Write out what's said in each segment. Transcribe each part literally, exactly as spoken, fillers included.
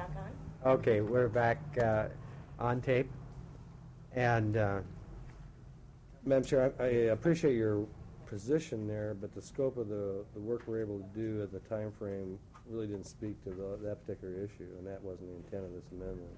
back on? Okay, we're back uh, on tape. And uh, Madam Chair, I, I appreciate your position there, but the scope of the, the work we're able to do at the time frame really didn't speak to the, that particular issue, and that wasn't the intent of this amendment.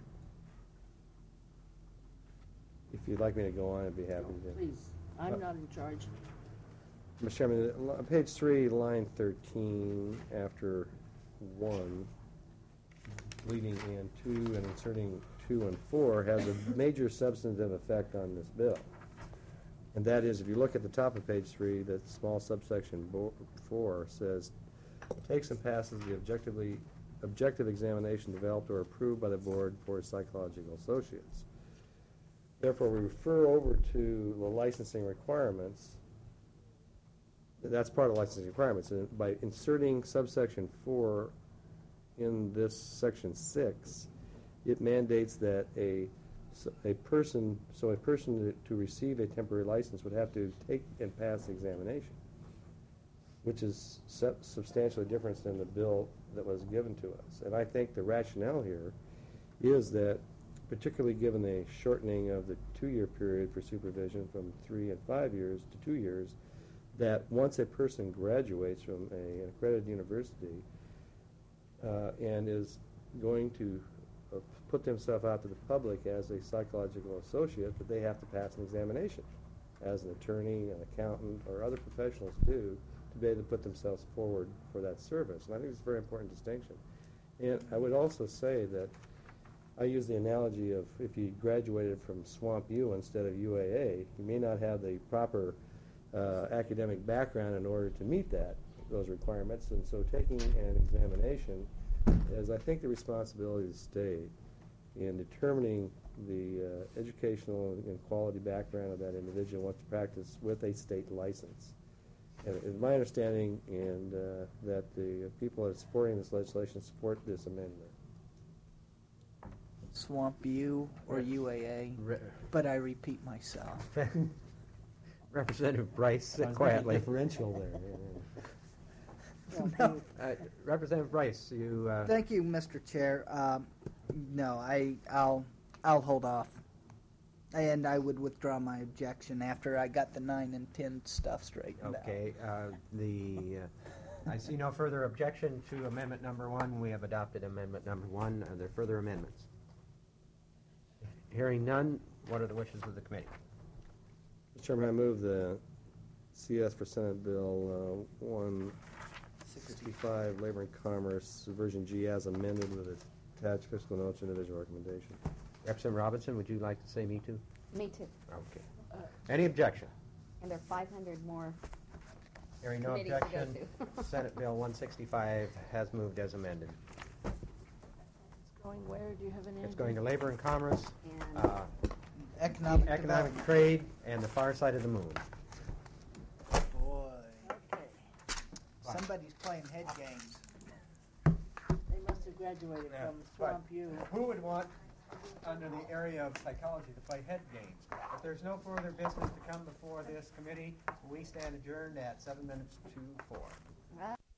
If you'd like me to go on, I'd be happy to. Please, I'm Uh, not in charge. Mister Chairman, on page three, line thirteen, after one, leading in two and inserting two and four, has a major substantive effect on this bill. And that is, if you look at the top of page three, that small subsection bo- four says, takes and passes the objectively objective examination developed or approved by the board for psychological associates. Therefore, we refer over to the licensing requirements. That's part of the licensing requirements. And by inserting subsection four in this section six, it mandates that a a person, so a person to, to receive a temporary license would have to take and pass the examination, which is sub- substantially different than the bill that was given to us. And I think the rationale here is that, particularly given the shortening of the two-year period for supervision from three and five years to two years, that once a person graduates from a, an accredited university uh, and is going to uh, put themselves out to the public as a psychological associate, that they have to pass an examination, as an attorney, an accountant, or other professionals do, to be able to put themselves forward for that service. And I think it's a very important distinction. And I would also say that I use the analogy of if you graduated from Swamp U instead of U A A, you may not have the proper uh, academic background in order to meet that, those requirements. And so taking an examination is, I think, the responsibility of the state in determining the uh, educational and quality background of that individual who wants to practice with a state license. And it's my understanding and uh, that the people that are supporting this legislation support this amendment. Swamp U or U A A, Re- but I repeat myself. Representative Bryce, There's a quietly. differential there. No. Uh, Representative Bryce, you. Uh, Thank you, Mister Chair. Um, no, I, I'll, I'll hold off, and I would withdraw my objection after I got the nine and ten stuff straightened out. Okay. Uh, the. Uh, I see no further objection to amendment number one. We have adopted amendment number one. Are there further amendments? Hearing none, what are the wishes of the committee? Mister Chairman, I move the C S for Senate Bill uh, one sixty-five, Labor and Commerce, version G, as amended with attached fiscal notes and individual recommendation. Representative Robinson, would you like to say me too? Me too. Okay. Any objection? And there are five hundred more. Hearing no Committees to go objection, to. Senate Bill one sixty-five has moved as amended. It's going where? Do you have an It's going to Labor and Commerce, And uh, Economic, Economic development. Trade, and the far side of the moon. Boy, Okay. somebody's playing head games. They must have graduated Yeah, from but Swamp U. Who would want, under the area of psychology, to play head games? If there's no further business to come before this committee, we stand adjourned at seven minutes to four.